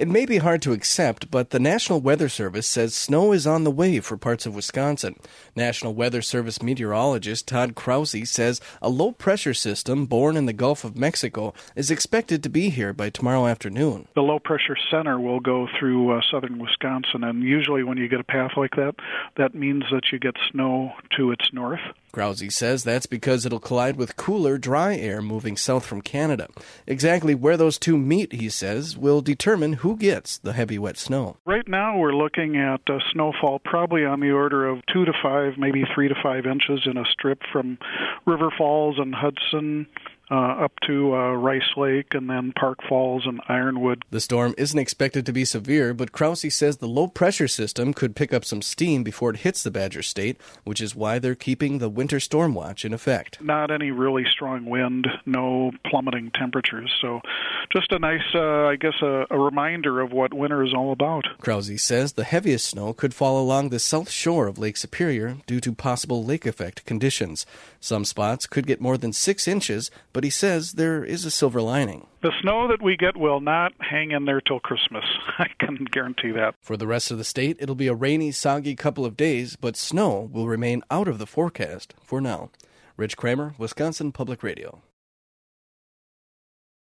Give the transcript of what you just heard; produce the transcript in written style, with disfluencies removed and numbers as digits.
It may be hard to accept, but the National Weather Service says snow is on the way for parts of Wisconsin. National Weather Service meteorologist Todd Krause says a low-pressure system born in the Gulf of Mexico is expected to be here by tomorrow afternoon. The low-pressure center will go through southern Wisconsin, and usually when you get a path like that, that means that you get snow to its north. Krause says that's because it'll collide with cooler, dry air moving south from Canada. Exactly where those two meet, he says, will determine who gets the heavy, wet snow. Right now we're looking at snowfall probably on the order of 2 to 5, maybe 3 to 5 inches in a strip from River Falls and Hudson up to Rice Lake and then Park Falls and Ironwood. The storm isn't expected to be severe, but Krause says the low-pressure system could pick up some steam before it hits the Badger State, which is why they're keeping the winter storm watch in effect. Not any really strong wind, no plummeting temperatures, so just a nice, a reminder of what winter is all about. Krause says the heaviest snow could fall along the south shore of Lake Superior due to possible lake effect conditions. Some spots could get more than 6 inches, but he says there is a silver lining. The snow that we get will not hang in there till Christmas. I can guarantee that. For the rest of the state, it'll be a rainy, soggy couple of days, but snow will remain out of the forecast for now. Rich Kramer, Wisconsin Public Radio.